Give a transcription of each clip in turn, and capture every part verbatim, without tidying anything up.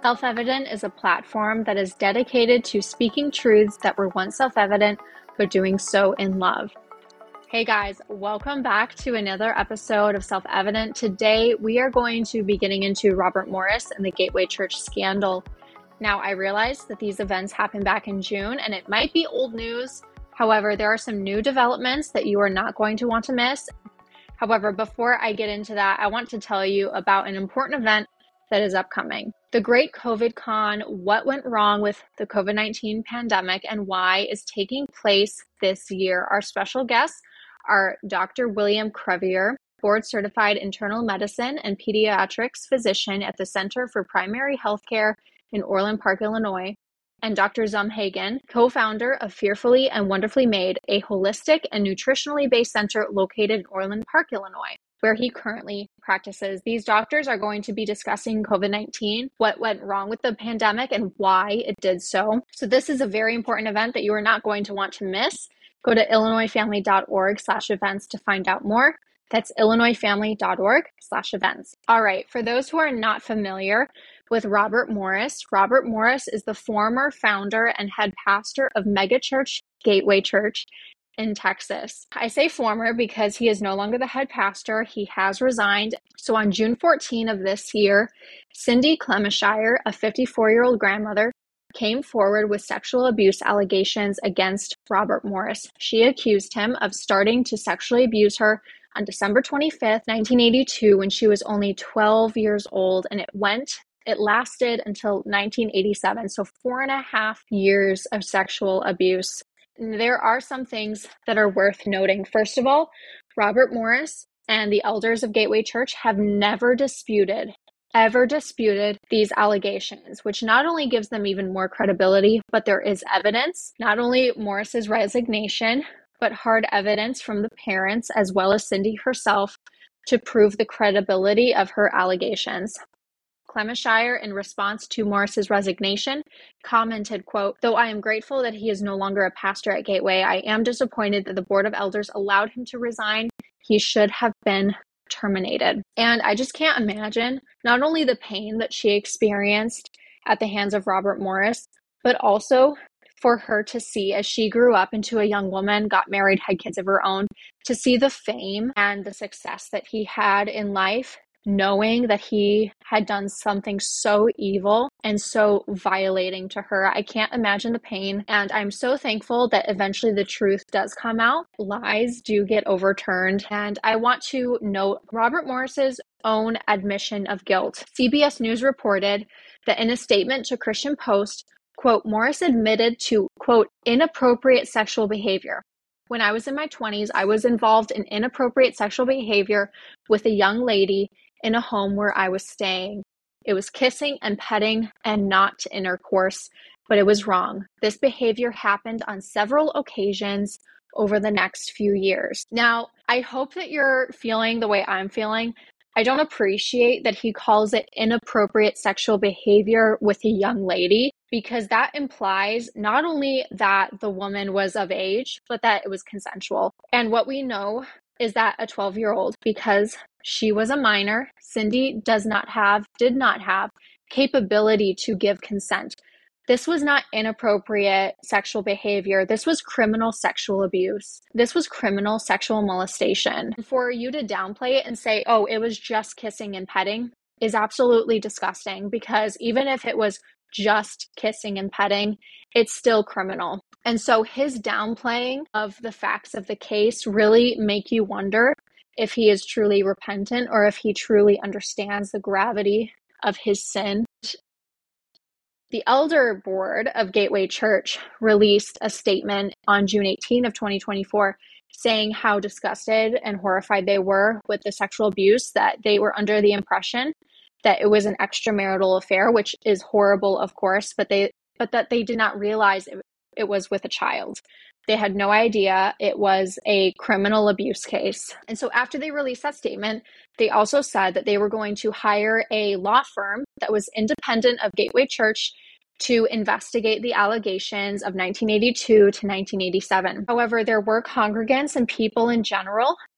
Self-Evident is a platform that is dedicated to speaking truths that were once self-evident, but doing so in love. Hey guys, welcome back to another episode of Self-Evident. Today, we are going to be getting into Robert Morris and the Gateway Church scandal. Now, I realize that these events happened back in June, and it might be old news. However, there are some new developments that you are not going to want to miss. However, before I get into that, I want to tell you about an important event that is upcoming. The Great COVID Con, What Went Wrong with the COVID nineteen Pandemic and Why, is taking place this year. Our special guests are Doctor William Crevier, board-certified internal medicine and pediatrics physician at the Center for Primary Healthcare in Orland Park, Illinois, and Doctor Zum Hagen, co-founder of Fearfully and Wonderfully Made, a holistic and nutritionally based center located in Orland Park, Illinois, where he currently practices. These doctors are going to be discussing COVID nineteen, what went wrong with the pandemic, and why it did so. So this is a very important event that you are not going to want to miss. Go to illinoisfamily.org slash events to find out more. That's illinoisfamily.org slash events. All right, for those who are not familiar with Robert Morris, Robert Morris is the former founder and head pastor of megachurch Gateway Church in Texas. I say former because he is no longer the head pastor. He has resigned. So on June fourteenth of this year, Cindy Clemishire, a fifty-four-year-old grandmother, came forward with sexual abuse allegations against Robert Morris. She accused him of starting to sexually abuse her on December twenty-fifth, nineteen eighty-two, when she was only twelve years old, and it went It lasted until nineteen eighty-seven, so four and a half years of sexual abuse. There are some things that are worth noting. First of all, Robert Morris and the elders of Gateway Church have never disputed, ever disputed these allegations, which not only gives them even more credibility, but there is evidence, not only Morris's resignation, but hard evidence from the parents as well as Cindy herself to prove the credibility of her allegations. Clemishire, in response to Morris's resignation, commented, quote, "Though I am grateful that he is no longer a pastor at Gateway, I am disappointed that the Board of Elders allowed him to resign. He should have been terminated." And I just can't imagine not only the pain that she experienced at the hands of Robert Morris, but also for her to see as she grew up into a young woman, got married, had kids of her own, to see the fame and the success that he had in life, knowing that he had done something so evil and so violating to her. I can't imagine the pain, and I'm so thankful that eventually the truth does come out. Lies do get overturned, and I want to note Robert Morris's own admission of guilt. C B S News reported that in a statement to Christian Post, quote, Morris admitted to, quote, inappropriate sexual behavior. "When I was in my twenties, I was involved in inappropriate sexual behavior with a young lady in a home where I was staying. It was kissing and petting and not intercourse, but it was wrong. This behavior happened on several occasions over the next few years." Now, I hope that you're feeling the way I'm feeling. I don't appreciate that he calls it inappropriate sexual behavior with a young lady, because that implies not only that the woman was of age, but that it was consensual. And what we know is that a twelve-year-old, because she was a minor, Cindy does not have, did not have capability to give consent. This was not inappropriate sexual behavior. This was criminal sexual abuse. This was criminal sexual molestation. For you to downplay it and say, oh, it was just kissing and petting is absolutely disgusting, because even if it was just kissing and petting, it's still criminal. And so his downplaying of the facts of the case really make you wonder if he is truly repentant or if he truly understands the gravity of his sin. The elder board of Gateway Church released a statement on June eighteenth of twenty twenty-four saying how disgusted and horrified they were with the sexual abuse, that they were under the impression that it was an extramarital affair, which is horrible, of course, but they but that they did not realize it, it was with a child. They had no idea it was a criminal abuse case. And so after they released that statement, they also said that they were going to hire a law firm that was independent of Gateway Church to investigate the allegations of nineteen eighty-two to nineteen eighty-seven. However, there were congregants and people in general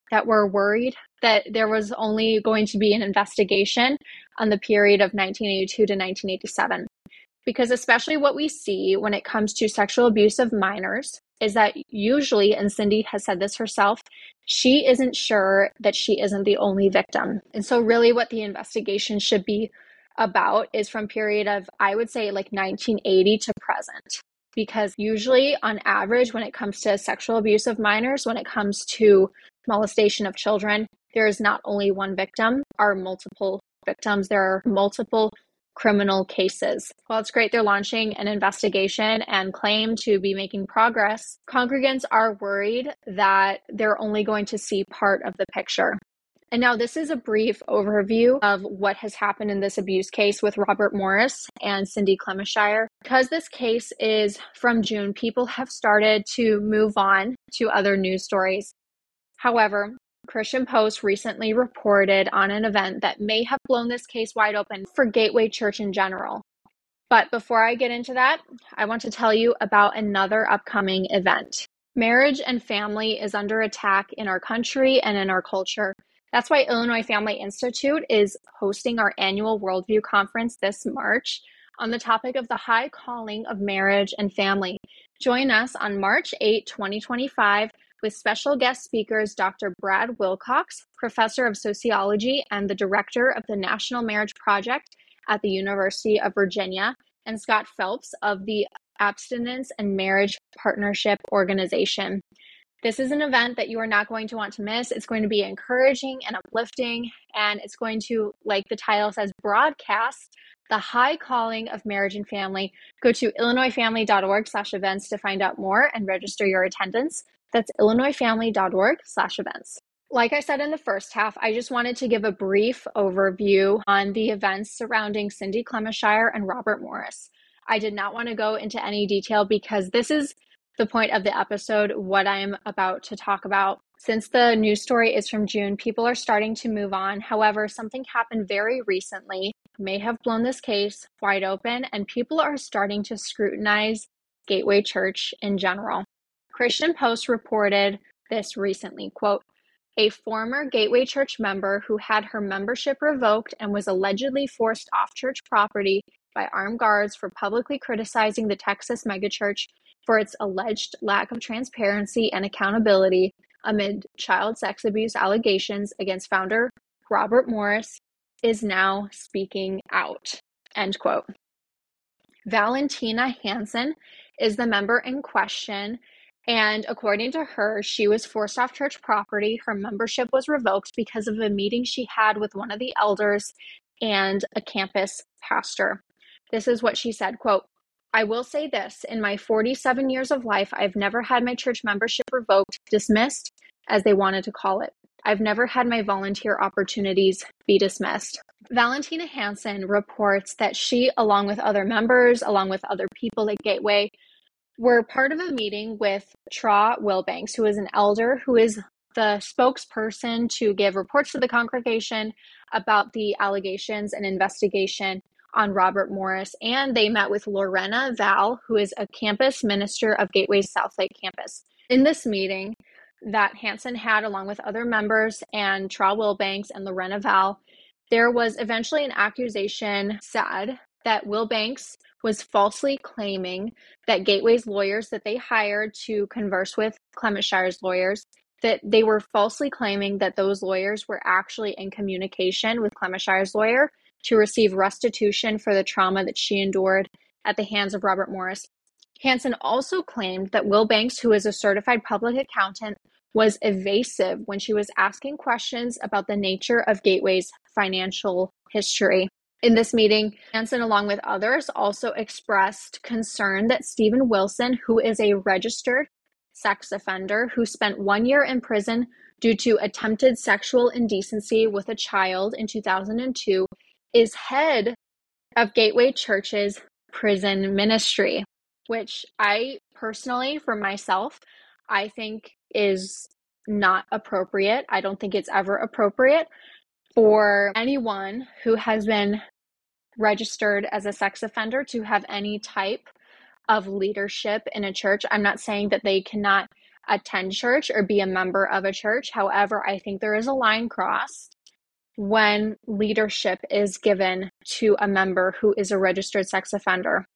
that were worried that there was only going to be an investigation on the period of nineteen eighty-two to nineteen eighty-seven. Because especially what we see when it comes to sexual abuse of minors is that usually, and Cindy has said this herself, she isn't sure that she isn't the only victim. And so really what the investigation should be about is from period of, I would say, like nineteen eighty to present. Because usually on average, when it comes to sexual abuse of minors, when it comes to molestation of children, there is not only one victim, are multiple victims. There are multiple criminal cases. While it's great they're launching an investigation and claim to be making progress, congregants are worried that they're only going to see part of the picture. And now this is a brief overview of what has happened in this abuse case with Robert Morris and Cindy Clemishire. Because this case is from June, people have started to move on to other news stories. However, Christian Post recently reported on an event that may have blown this case wide open for Gateway Church in general. But before I get into that, I want to tell you about another upcoming event. Marriage and family is under attack in our country and in our culture. That's why Illinois Family Institute is hosting our annual Worldview Conference this March on the topic of the high calling of marriage and family. Join us on March eighth, twenty twenty-five, with special guest speakers Doctor Brad Wilcox, Professor of Sociology and the Director of the National Marriage Project at the University of Virginia, and Scott Phelps of the Abstinence and Marriage Partnership Organization. This is an event that you are not going to want to miss. It's going to be encouraging and uplifting, and it's going to, like the title says, broadcast the high calling of marriage and family. Go to illinoisfamily.org slash events to find out more and register your attendance. That's illinoisfamily.org slash events. Like I said in the first half, I just wanted to give a brief overview on the events surrounding Cindy Clemishire and Robert Morris. I did not want to go into any detail because this is the point of the episode, what I'm about to talk about. Since the news story is from June, people are starting to move on. However, something happened very recently, may have blown this case wide open, and people are starting to scrutinize Gateway Church in general. Christian Post reported this recently, quote, a former Gateway Church member who had her membership revoked and was allegedly forced off church property by armed guards for publicly criticizing the Texas megachurch for its alleged lack of transparency and accountability amid child sex abuse allegations against founder Robert Morris is now speaking out, end quote. Valentina Hansen is the member in question, and according to her, she was forced off church property. Her membership was revoked because of a meeting she had with one of the elders and a campus pastor. This is what she said, quote, I will say this, in my forty-seven years of life, I've never had my church membership revoked, dismissed, as they wanted to call it. I've never had my volunteer opportunities be dismissed. Valentina Hansen reports that she, along with other members, along with other people at Gateway, were part of a meeting with Tra Wilbanks, who is an elder who is the spokesperson to give reports to the congregation about the allegations and investigation on Robert Morris, and they met with Lorena Val, who is a campus minister of Gateway's Southlake campus. In this meeting that Hansen had along with other members and Tra Wilbanks and Lorena Val, there was eventually an accusation said that Wilbanks was falsely claiming that Gateway's lawyers that they hired to converse with Clemishire's lawyers, that they were falsely claiming that those lawyers were actually in communication with Clemishire's lawyer to receive restitution for the trauma that she endured at the hands of Robert Morris. Hansen also claimed that Wilbanks, who is a certified public accountant, was evasive when she was asking questions about the nature of Gateway's financial history. In this meeting, Hansen, along with others, also expressed concern that Stephen Wilson, who is a registered sex offender who spent one year in prison due to attempted sexual indecency with a child in two thousand two, is head of Gateway Church's prison ministry, which I personally, for myself, I think is not appropriate. I don't think it's ever appropriate for anyone who has been registered as a sex offender to have any type of leadership in a church. I'm not saying that they cannot attend church or be a member of a church. However, I think there is a line crossed when leadership is given to a member who is a registered sex offender.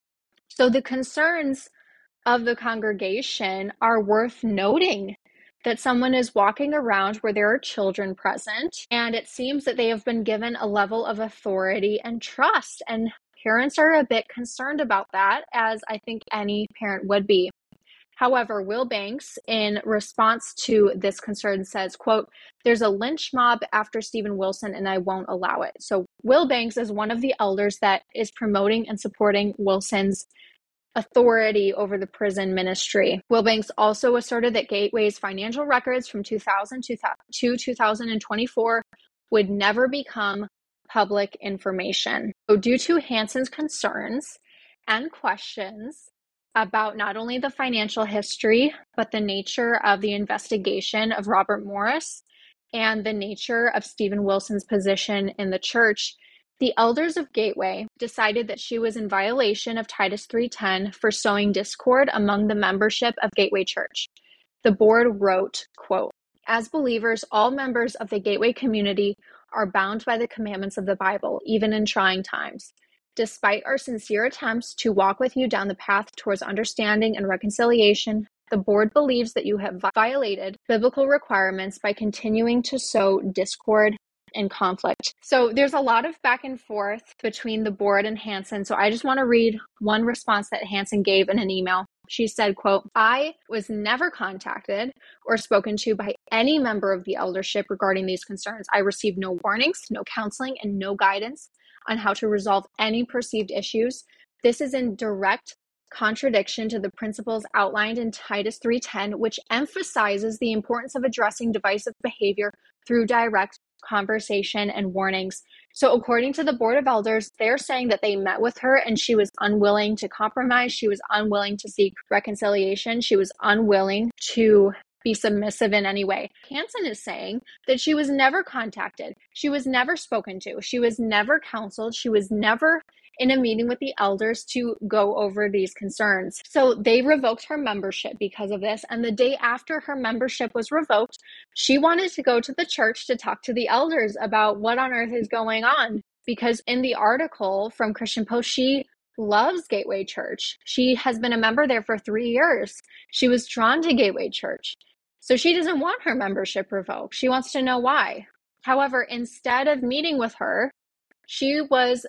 So the concerns of the congregation are worth noting, that someone is walking around where there are children present, and it seems that they have been given a level of authority and trust. And parents are a bit concerned about that, as I think any parent would be. However, Will Banks, in response to this concern, says, quote, "There's a lynch mob after Steven Wilson and I won't allow it." So Will Banks is one of the elders that is promoting and supporting Wilson's authority over the prison ministry. Will Banks also asserted that Gateway's financial records from two thousand to two thousand twenty-four would never become public information. So due to Hanson's concerns and questions about not only the financial history, but the nature of the investigation of Robert Morris and the nature of Steven Wilson's position in the church, the elders of Gateway decided that she was in violation of Titus three ten for sowing discord among the membership of Gateway Church. The board wrote, quote, "As believers, all members of the Gateway community are bound by the commandments of the Bible, even in trying times. Despite our sincere attempts to walk with you down the path towards understanding and reconciliation, the board believes that you have violated biblical requirements by continuing to sow discord and conflict." So there's a lot of back and forth between the board and Hanson. So I just want to read one response that Hanson gave in an email. She said, quote, "I was never contacted or spoken to by any member of the eldership regarding these concerns. I received no warnings, no counseling, and no guidance on how to resolve any perceived issues. This is in direct contradiction to the principles outlined in Titus three ten, which emphasizes the importance of addressing divisive behavior through direct conversation and warnings." So according to the Board of Elders, they're saying that they met with her and she was unwilling to compromise. She was unwilling to seek reconciliation. She was unwilling to be submissive in any way. Hanson is saying that she was never contacted. She was never spoken to. She was never counseled. She was never in a meeting with the elders to go over these concerns. So they revoked her membership because of this. And the day after her membership was revoked, she wanted to go to the church to talk to the elders about what on earth is going on. Because in the article from Christian Post, she loves Gateway Church. She has been a member there for three years. She was drawn to Gateway Church. So she doesn't want her membership revoked. She wants to know why. However, instead of meeting with her, she was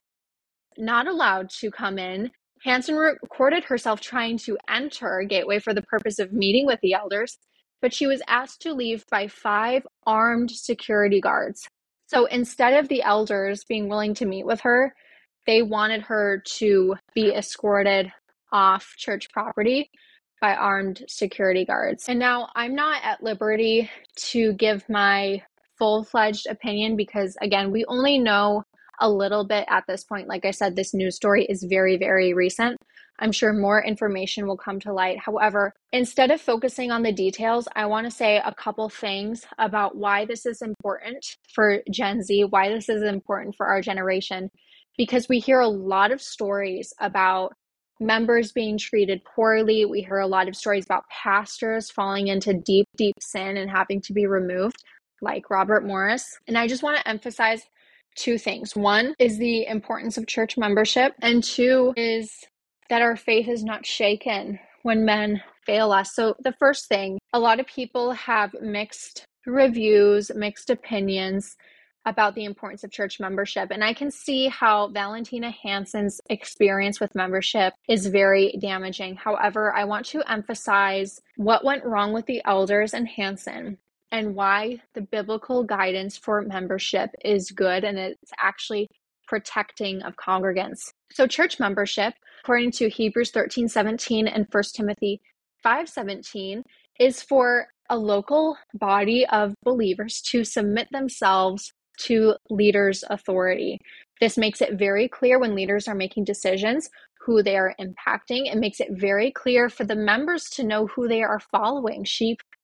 not allowed to come in. Hanson recorded herself trying to enter Gateway for the purpose of meeting with the elders, but she was asked to leave by five armed security guards. So instead of the elders being willing to meet with her, they wanted her to be escorted off church property by armed security guards. And now I'm not at liberty to give my full-fledged opinion because, again, we only know a little bit at this point. Like I said, this news story is very, very recent. I'm sure more information will come to light. However, instead of focusing on the details, I want to say a couple things about why this is important for Gen Z, why this is important for our generation, because we hear a lot of stories about members being treated poorly. We hear a lot of stories about pastors falling into deep, deep sin and having to be removed, like Robert Morris. And I just want to emphasize two things. One is the importance of church membership, and two is that our faith is not shaken when men fail us. So the first thing, a lot of people have mixed reviews, mixed opinions about the importance of church membership. And I can see how Valentina Hanson's experience with membership is very damaging. However, I want to emphasize what went wrong with the elders and Hanson, and why the biblical guidance for membership is good and it's actually protecting of congregants. So church membership, according to Hebrews thirteen seventeen and First Timothy five seventeen, is for a local body of believers to submit themselves to leaders' authority. This makes it very clear when leaders are making decisions who they are impacting. It makes it very clear for the members to know who they are following. Sheep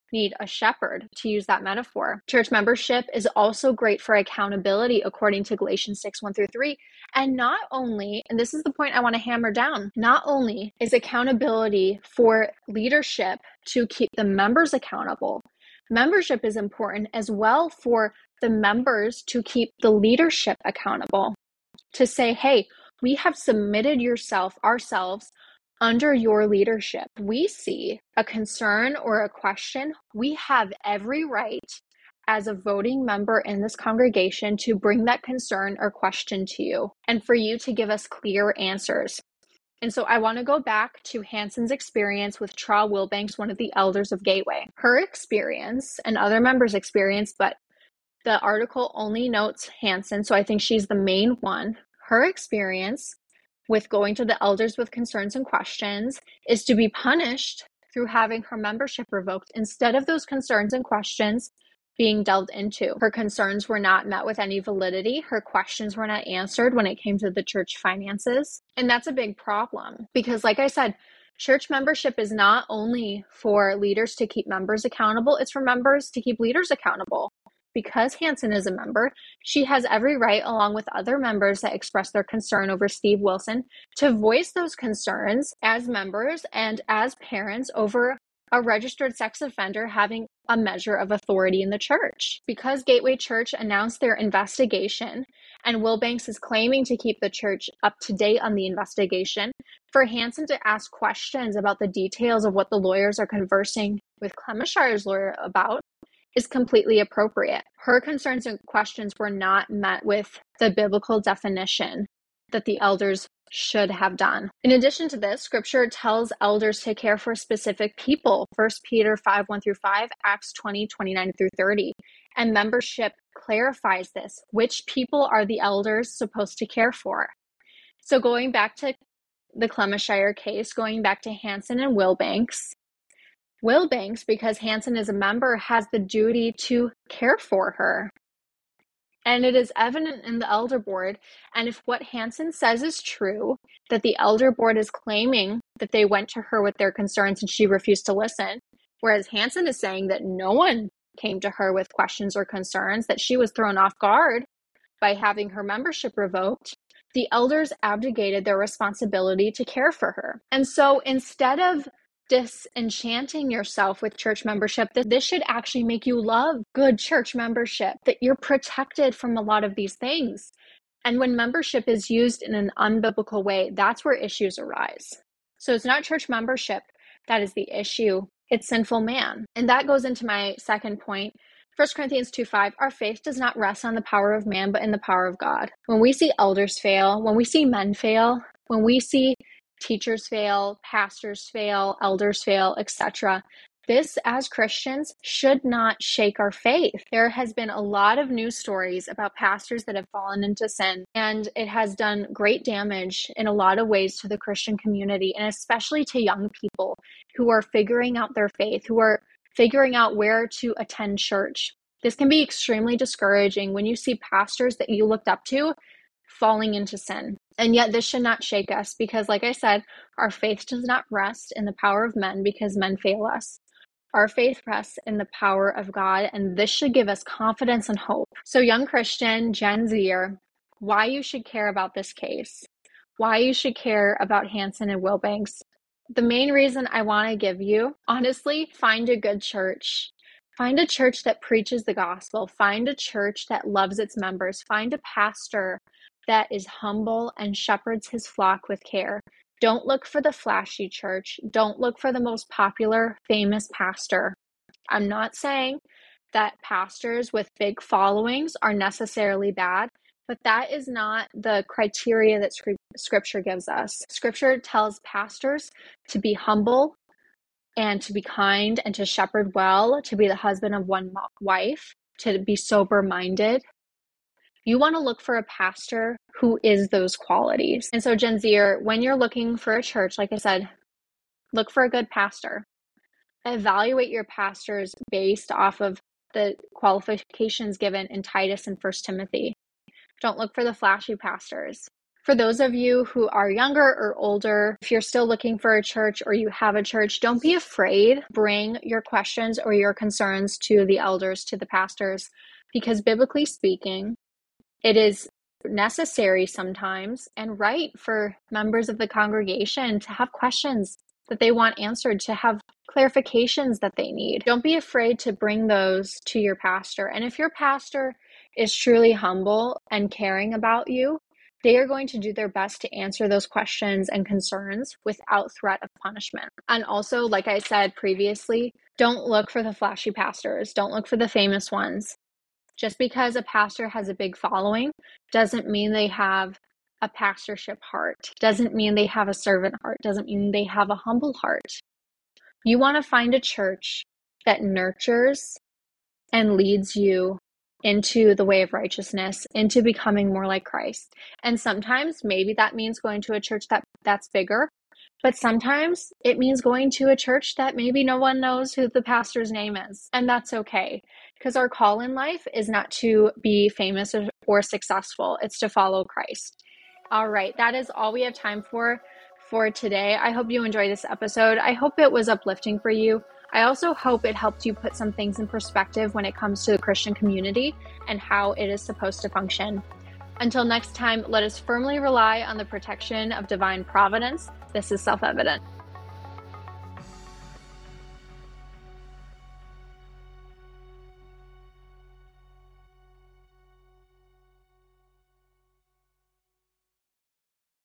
need a shepherd, to use that metaphor. Church membership is also great for accountability, according to Galatians six, one through three. And not only, and this is the point I want to hammer down, not only is accountability for leadership to keep the members accountable, membership is important as well for the members to keep the leadership accountable. To say, hey, we have submitted yourself, ourselves, under your leadership. We see a concern or a question, we have every right as a voting member in this congregation to bring that concern or question to you and for you to give us clear answers. And so I want to go back to Hanson's experience with Tra Wilbanks, one of the elders of Gateway. Her experience and other members' experience, but the article only notes Hanson, so I think she's the main one. Her experience with going to the elders with concerns and questions is to be punished through having her membership revoked instead of those concerns and questions being delved into. Her concerns were not met with any validity. Her questions were not answered when it came to the church finances. And that's a big problem because, like I said, church membership is not only for leaders to keep members accountable, it's for members to keep leaders accountable. Because Hanson is a member, she has every right, along with other members that express their concern over Steve Wilson, to voice those concerns as members and as parents over a registered sex offender having a measure of authority in the church. Because Gateway Church announced their investigation, and Wilbanks is claiming to keep the church up to date on the investigation, for Hanson to ask questions about the details of what the lawyers are conversing with Clemenshire's lawyer about is completely appropriate. Her concerns and questions were not met with the biblical definition that the elders should have done. In addition to this, scripture tells elders to care for specific people. First Peter five, one through five, Acts twenty, twenty-nine through thirty. And membership clarifies this. Which people are the elders supposed to care for? So going back to the Clemenshire case, going back to Hanson and Wilbanks, Wilbanks, because Hanson is a member, has the duty to care for her. And it is evident in the elder board. And if what Hanson says is true, that the elder board is claiming that they went to her with their concerns and she refused to listen, whereas Hanson is saying that no one came to her with questions or concerns, that she was thrown off guard by having her membership revoked, the elders abdicated their responsibility to care for her. And so instead of disenchanting yourself with church membership, that this should actually make you love good church membership, that you're protected from a lot of these things. And when membership is used in an unbiblical way, that's where issues arise. So it's not church membership that is the issue, it's sinful man. And that goes into my second point. First Corinthians two five, our faith does not rest on the power of man, but in the power of God. When we see elders fail, when we see men fail, when we see teachers fail, pastors fail, elders fail, et cetera, this, as Christians, should not shake our faith. There has been a lot of news stories about pastors that have fallen into sin, and it has done great damage in a lot of ways to the Christian community, and especially to young people who are figuring out their faith, who are figuring out where to attend church. This can be extremely discouraging when you see pastors that you looked up to falling into sin. And yet this should not shake us because, like I said, our faith does not rest in the power of men because men fail us. Our faith rests in the power of God, and this should give us confidence and hope. So young Christian, Gen Zer, why you should care about this case, why you should care about Hanson and Wilbanks. The main reason I want to give you, honestly, find a good church. Find a church that preaches the gospel. Find a church that loves its members. Find a pastor that is humble and shepherds his flock with care. Don't look for the flashy church. Don't look for the most popular, famous pastor. I'm not saying that pastors with big followings are necessarily bad, but that is not the criteria that Scripture gives us. Scripture tells pastors to be humble and to be kind and to shepherd well, to be the husband of one wife, to be sober-minded. You want to look for a pastor who is those qualities. And so Gen Zer, when you're looking for a church, like I said, look for a good pastor. Evaluate your pastors based off of the qualifications given in Titus and First Timothy. Don't look for the flashy pastors. For those of you who are younger or older, if you're still looking for a church or you have a church, don't be afraid. Bring your questions or your concerns to the elders, to the pastors, because biblically speaking, it is necessary sometimes and right for members of the congregation to have questions that they want answered, to have clarifications that they need. Don't be afraid to bring those to your pastor. And if your pastor is truly humble and caring about you, they are going to do their best to answer those questions and concerns without threat of punishment. And also, like I said previously, don't look for the flashy pastors. Don't look for the famous ones. Just because a pastor has a big following doesn't mean they have a pastorship heart, doesn't mean they have a servant heart, doesn't mean they have a humble heart. You want to find a church that nurtures and leads you into the way of righteousness, into becoming more like Christ. And sometimes maybe that means going to a church that that's bigger, but sometimes it means going to a church that maybe no one knows who the pastor's name is. And that's okay, because our call in life is not to be famous or, or successful. It's to follow Christ. All right, that is all we have time for for today. I hope you enjoyed this episode. I hope it was uplifting for you. I also hope it helped you put some things in perspective when it comes to the Christian community and how it is supposed to function. Until next time, let us firmly rely on the protection of divine providence. This is Self-Evident.